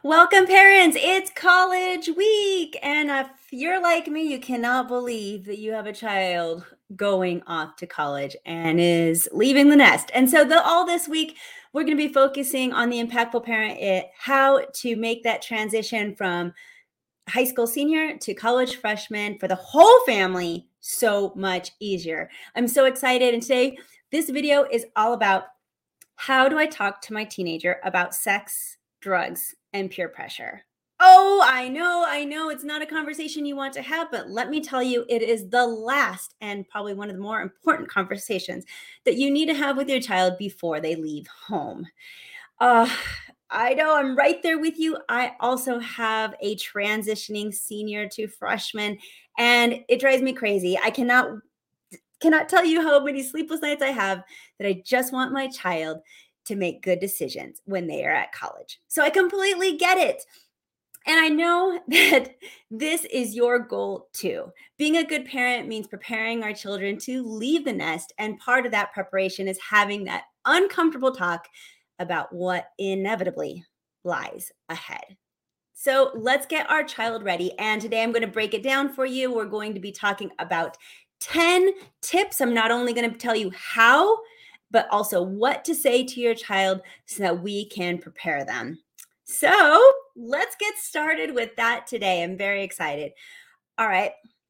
Welcome, parents. It's college week. And if you're like me, you cannot believe that you have a child going off to college and is leaving the nest. And so, all this week, we're going to be focusing on the impactful parent, how to make that transition from high school senior to college freshman for the whole family so much easier. I'm so excited. And today, this video is all about how do I talk to my teenager about sex, drugs, and peer pressure? Oh, I know. It's not a conversation you want to have, but let me tell you, it is the last and probably one of the more important conversations that you need to have with your child before they leave home. Uh, I know I'm right there with you. I also have a transitioning senior to freshman, and it drives me crazy. I cannot tell you how many sleepless nights I have that I just want my child to make good decisions when they are at college. So I completely get it. And I know that this is your goal too. Being a good parent means preparing our children to leave the nest. And part of that preparation is having that uncomfortable talk about what inevitably lies ahead. So let's get our child ready. And today I'm going to break it down for you. We're going to be talking about 10 tips. I'm not only going to tell you how, but also what to say to your child so that we can prepare them. So let's get started with that today. I'm very excited. All right.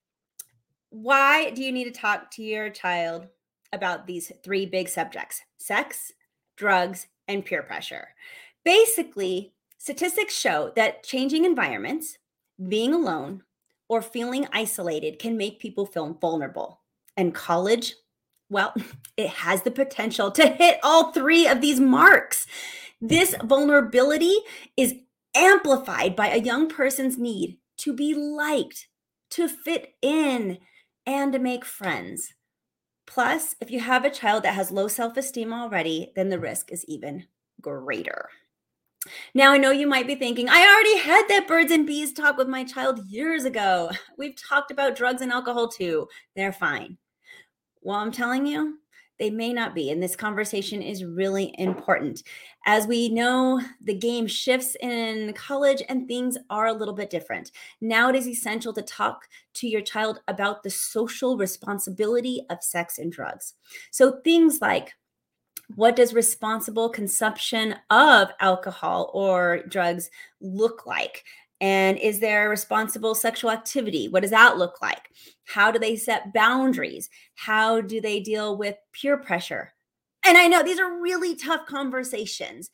Why do you need to talk to your child about these three big subjects: sex, drugs, and peer pressure? Basically, statistics show that changing environments, being alone, or feeling isolated can make people feel vulnerable. And college, well, it has the potential to hit all three of these marks. This vulnerability is amplified by a young person's need to be liked, to fit in, and to make friends. Plus, if you have a child that has low self esteem already, then the risk is even greater. Now, I know you might be thinking, I already had that birds and bees talk with my child years ago. We've talked about drugs and alcohol too. They're fine. Well, I'm telling you, they may not be. And this conversation is really important. As we know, the game shifts in college and things are a little bit different. Now it is essential to talk to your child about the social responsibility of sex and drugs. So things like, what does responsible consumption of alcohol or drugs look like? And is there responsible sexual activity? What does that look like? How do they set boundaries? How do they deal with peer pressure? And I know these are really tough conversations.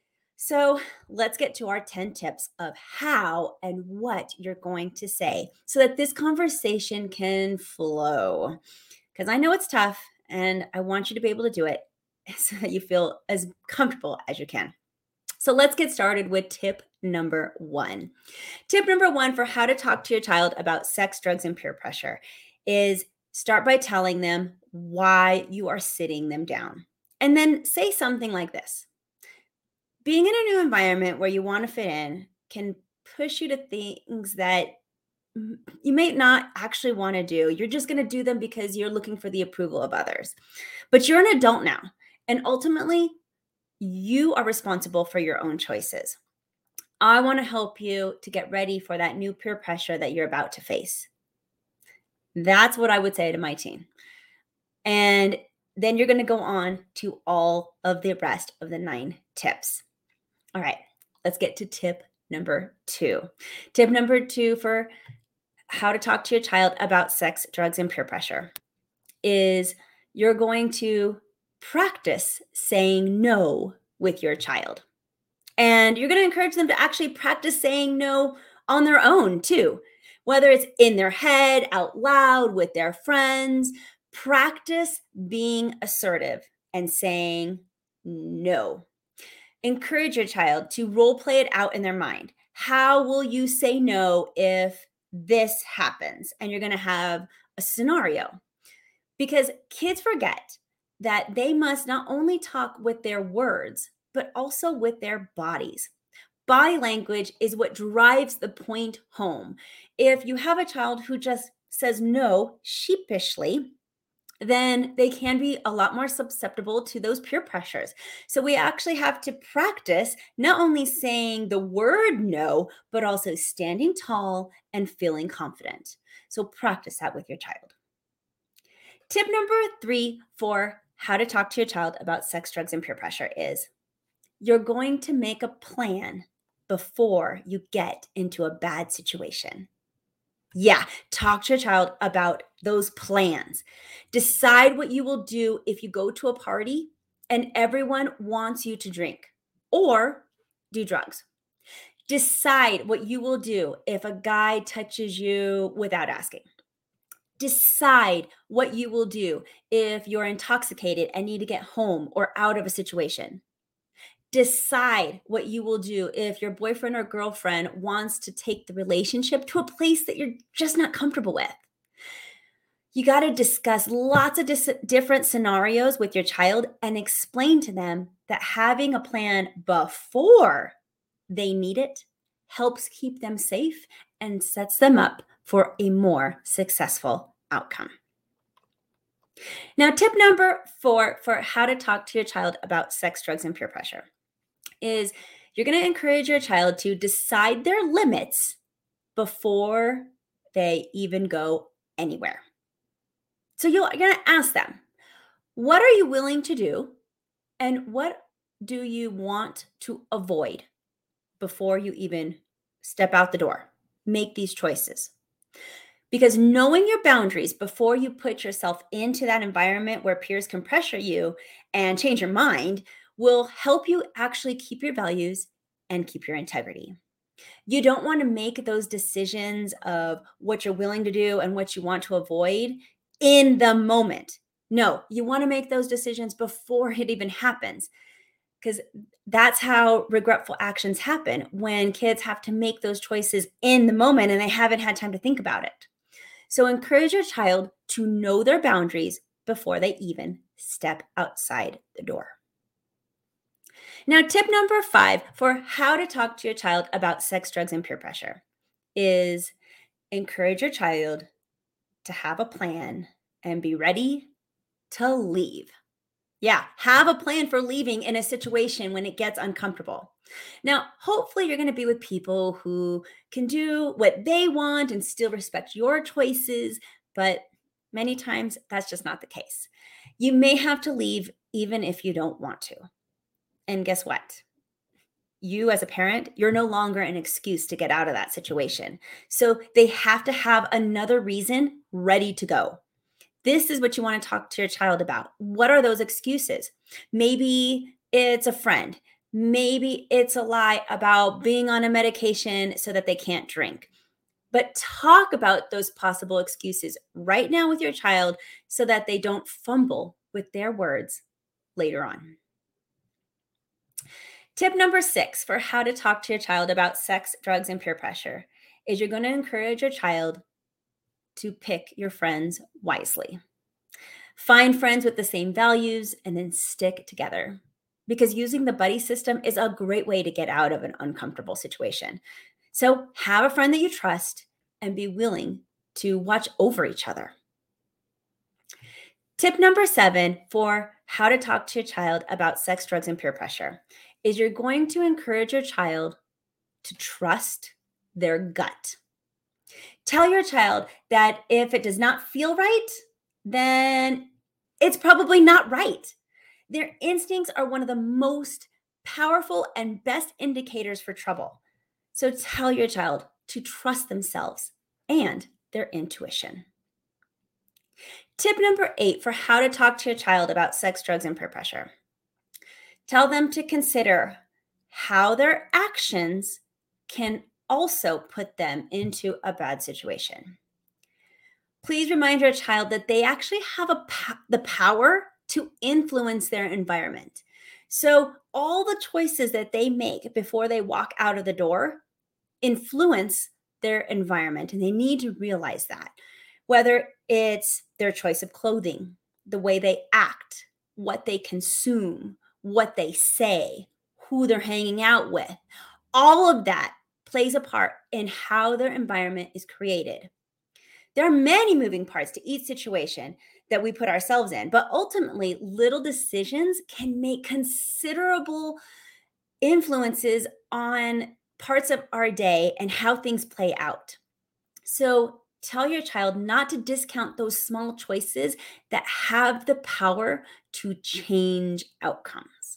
So let's get to our 10 tips of how and what you're going to say so that this conversation can flow. Because I know it's tough and I want you to be able to do it so that you feel as comfortable as you can. So let's get started with tip number one. Tip number one for how to talk to your child about sex, drugs, and peer pressure is start by telling them why you are sitting them down. And then say something like this: being in a new environment where you want to fit in can push you to things that you may not actually want to do. You're just going to do them because you're looking for the approval of others. But you're an adult now. And ultimately, you are responsible for your own choices. I want to help you to get ready for that new peer pressure that you're about to face. That's what I would say to my teen. And then you're going to go on to all of the rest of the 9 tips. All right, let's get to tip number 2. Tip number 2 for how to talk to your child about sex, drugs, and peer pressure is you're going to practice saying no with your child. And you're going to encourage them to actually practice saying no on their own too, whether it's in their head, out loud, with their friends. Practice being assertive and saying no. Encourage your child to role play it out in their mind. How will you say no if this happens? And you're going to have a scenario, because kids forget that they must not only talk with their words, but also with their bodies. Body language is what drives the point home. If you have a child who just says no sheepishly, then they can be a lot more susceptible to those peer pressures. So we actually have to practice not only saying the word no, but also standing tall and feeling confident. So practice that with your child. Tip number 3 for how to talk to your child about sex, drugs, and peer pressure is you're going to make a plan before you get into a bad situation. Yeah, talk to your child about those plans. Decide what you will do if you go to a party and everyone wants you to drink or do drugs. Decide what you will do if a guy touches you without asking. Decide what you will do if you're intoxicated and need to get home or out of a situation. Decide what you will do if your boyfriend or girlfriend wants to take the relationship to a place that you're just not comfortable with. You got to discuss lots of different scenarios with your child and explain to them that having a plan before they need it helps keep them safe and sets them up for a more successful outcome. Now, tip number 4 for how to talk to your child about sex, drugs, and peer pressure is you're going to encourage your child to decide their limits before they even go anywhere. So you're going to ask them, what are you willing to do? And what do you want to avoid before you even step out the door? Make these choices. Because knowing your boundaries before you put yourself into that environment where peers can pressure you and change your mind will help you actually keep your values and keep your integrity. You don't want to make those decisions of what you're willing to do and what you want to avoid in the moment. No, you want to make those decisions before it even happens, because that's how regretful actions happen when kids have to make those choices in the moment and they haven't had time to think about it. So encourage your child to know their boundaries before they even step outside the door. Now, tip number 5 for how to talk to your child about sex, drugs, and peer pressure is encourage your child to have a plan and be ready to leave. Yeah, have a plan for leaving in a situation when it gets uncomfortable. Now, hopefully, you're going to be with people who can do what they want and still respect your choices, but many times that's just not the case. You may have to leave even if you don't want to. And guess what? You, as a parent, you're no longer an excuse to get out of that situation. So they have to have another reason ready to go. This is what you want to talk to your child about. What are those excuses? Maybe it's a friend. Maybe it's a lie about being on a medication so that they can't drink. But talk about those possible excuses right now with your child so that they don't fumble with their words later on. Tip number 6 for how to talk to your child about sex, drugs, and peer pressure is you're going to encourage your child to pick your friends wisely. Find friends with the same values and then stick together, because using the buddy system is a great way to get out of an uncomfortable situation. So have a friend that you trust and be willing to watch over each other. Tip number 7 for how to talk to your child about sex, drugs, and peer pressure is you're going to encourage your child to trust their gut. Tell your child that if it does not feel right, then it's probably not right. Their instincts are one of the most powerful and best indicators for trouble. So tell your child to trust themselves and their intuition. Tip number 8 for how to talk to your child about sex, drugs, and peer pressure. Tell them to consider how their actions can also put them into a bad situation. Please remind your child that they actually have the power to influence their environment. So all the choices that they make before they walk out of the door influence their environment, and they need to realize that. Whether it's their choice of clothing, the way they act, what they consume, what they say, who they're hanging out with, all of that plays a part in how their environment is created. There are many moving parts to each situation that we put ourselves in. But ultimately, little decisions can make considerable influences on parts of our day and how things play out. So tell your child not to discount those small choices that have the power to change outcomes.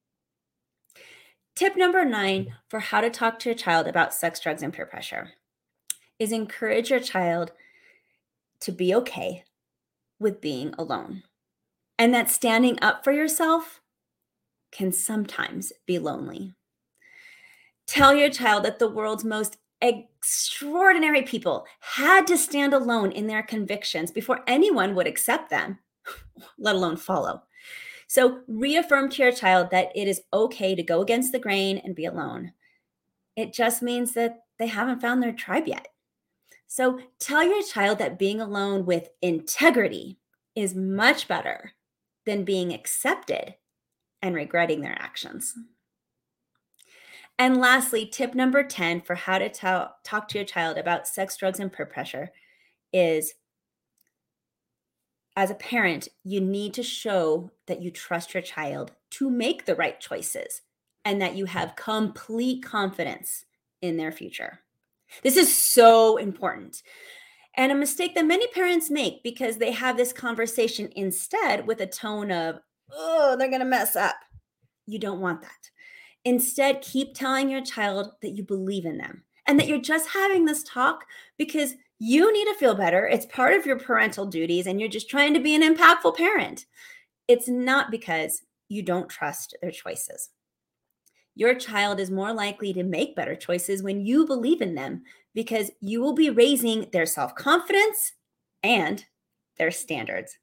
Tip number 9 for how to talk to your child about sex, drugs, and peer pressure is encourage your child to be okay with being alone, and that standing up for yourself can sometimes be lonely. Tell your child that the world's most extraordinary people had to stand alone in their convictions before anyone would accept them, let alone follow. So reaffirm to your child that it is okay to go against the grain and be alone. It just means that they haven't found their tribe yet. So tell your child that being alone with integrity is much better than being accepted and regretting their actions. And lastly, tip number 10 for how to talk to your child about sex, drugs, and peer pressure is, as a parent, you need to show that you trust your child to make the right choices and that you have complete confidence in their future. This is so important, and a mistake that many parents make because they have this conversation instead with a tone of, oh, they're going to mess up. You don't want that. Instead, keep telling your child that you believe in them and that you're just having this talk because you need to feel better. It's part of your parental duties and you're just trying to be an impactful parent. It's not because you don't trust their choices. Your child is more likely to make better choices when you believe in them because you will be raising their self-confidence and their standards.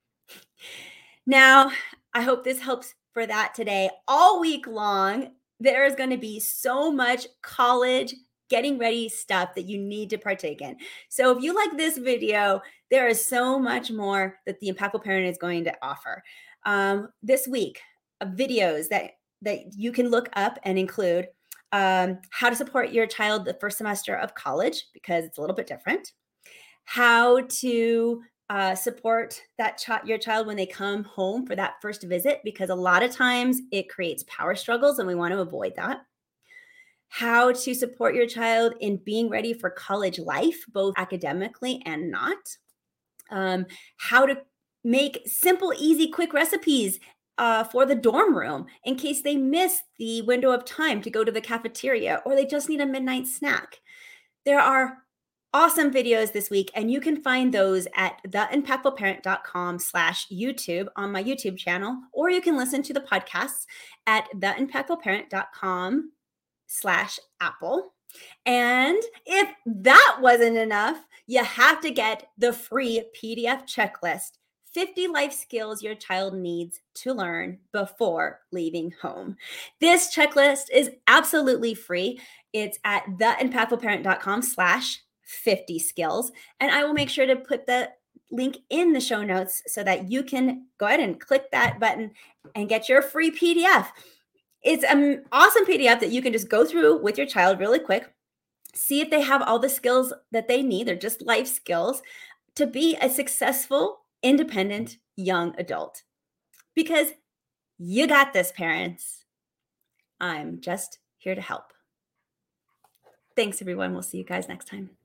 Now, I hope this helps for that today. All week long, there is going to be so much college getting ready stuff that you need to partake in. So if you like this video, there is so much more that the Impactful Parent is going to offer. This week, videos that you can look up and include how to support your child the first semester of college, because it's a little bit different, how to support your child when they come home for that first visit, because a lot of times it creates power struggles and we want to avoid that. How to support your child in being ready for college life, both academically and not. How to make simple, easy, quick recipes for the dorm room in case they miss the window of time to go to the cafeteria or they just need a midnight snack. There are awesome videos this week, and you can find those at theimpactfulparent.com/YouTube on my YouTube channel, or you can listen to the podcasts at theimpactfulparent.com/Apple. And if that wasn't enough, you have to get the free PDF checklist, 50 life skills your child needs to learn before leaving home. This checklist is absolutely free. It's at theimpactfulparent.com/50 skills. And I will make sure to put the link in the show notes so that you can go ahead and click that button and get your free PDF. It's an awesome PDF that you can just go through with your child really quick, see if they have all the skills that they need. They're just life skills to be a successful, independent young adult. Because you got this, parents. I'm just here to help. Thanks, everyone. We'll see you guys next time.